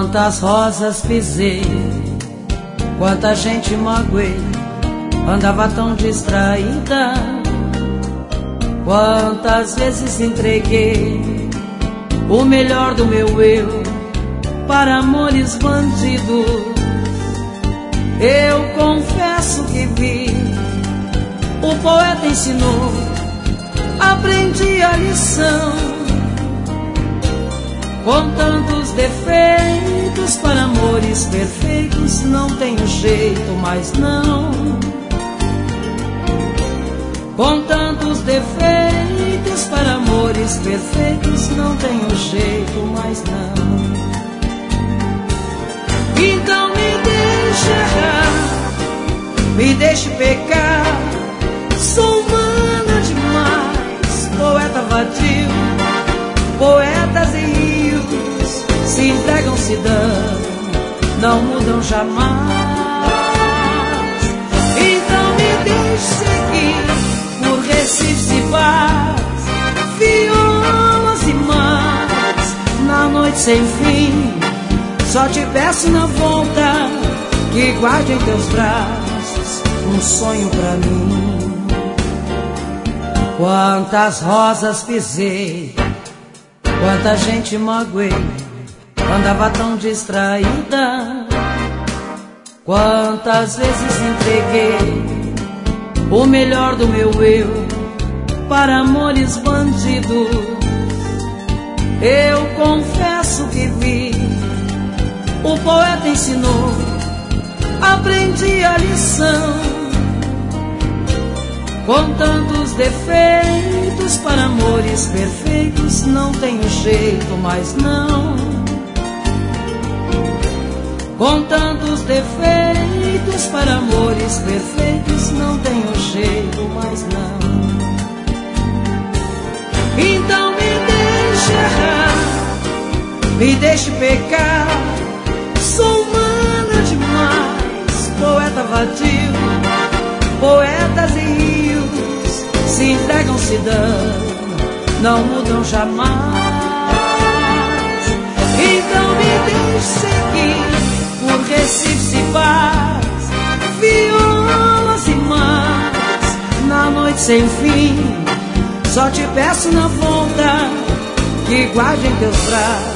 Quantas rosas pisei, quanta gente magoei, andava tão distraída. Quantas vezes entreguei o melhor do meu eu para amores bandidos. Eu confesso que vi, o poeta ensinou, aprendi a lição. Com tantos defeitos para amores perfeitos, não tenho jeito mais não. Com tantos defeitos para amores perfeitos, não tenho jeito mais não. Então me deixe errar, me deixe pecar. Sou humana demais, poeta vadio. Poetas e rios se entregam, se dão, não mudam jamais. Então me deixe seguir por Recife e paz, violas e mares, na noite sem fim. Só te peço na volta que guarde em teus braços um sonho pra mim. Quantas rosas pisei, quanta gente magoei, andava tão distraída. Quantas vezes entreguei o melhor do meu eu para amores bandidos. Eu confesso que vi, o poeta ensinou, aprendi a lição. Com tantos defeitos para amores perfeitos, não tenho jeito mais não. Com tantos defeitos para amores perfeitos, não tenho jeito mais não. Então me deixe errar, me deixe pecar. Sou humana demais, poeta vadio. Poetas e rios se entregam, se dão, não mudam jamais. Então me deixe seguir por Recife e paz, violas e mares, na noite sem fim. Só te peço na volta que guarde em teus braços